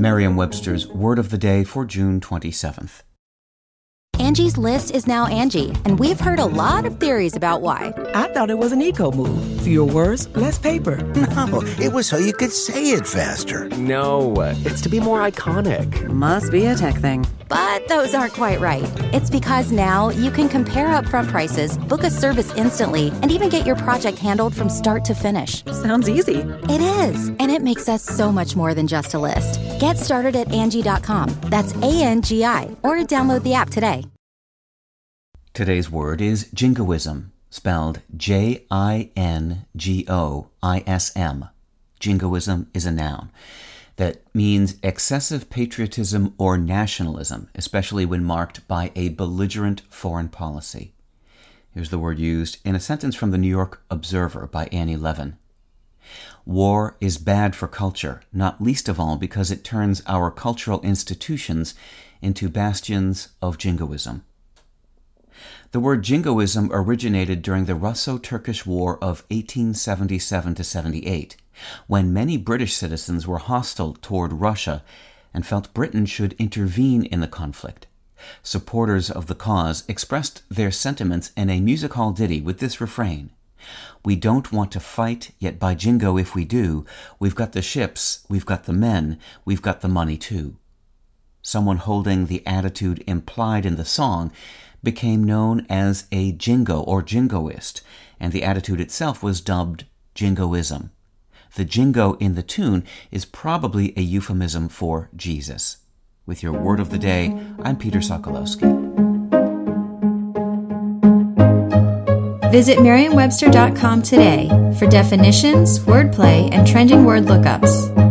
Merriam-Webster's Word of the Day for June 27th. Angie's List is now Angie, and we've heard a lot of theories about why. I thought it was an eco move. Fewer words, less paper. No, it was so you could say it faster. No, it's to be more iconic. Must be a tech thing. But those aren't quite right. It's because now you can compare upfront prices, book a service instantly, and even get your project handled from start to finish. Sounds easy. It is, and it makes us so much more than just a list. Get started at Angie.com. That's ANGI, or download the app today. Today's word is jingoism, spelled Jingoism. Jingoism is a noun that means excessive patriotism or nationalism, especially when marked by a belligerent foreign policy. Here's the word used in a sentence from the New York Observer by Annie Levin. War is bad for culture, not least of all because it turns our cultural institutions into bastions of jingoism. The word jingoism originated during the Russo-Turkish War of 1877-78, when many British citizens were hostile toward Russia and felt Britain should intervene in the conflict. Supporters of the cause expressed their sentiments in a music hall ditty with this refrain: "We don't want to fight, yet by jingo if we do, we've got the ships, we've got the men, we've got the money too." Someone holding the attitude implied in the song became known as a jingo or jingoist, and the attitude itself was dubbed jingoism. The jingo in the tune is probably a euphemism for Jesus. With your Word of the Day, I'm Peter Sokolowski. Visit Merriam-Webster.com today for definitions, wordplay, and trending word lookups.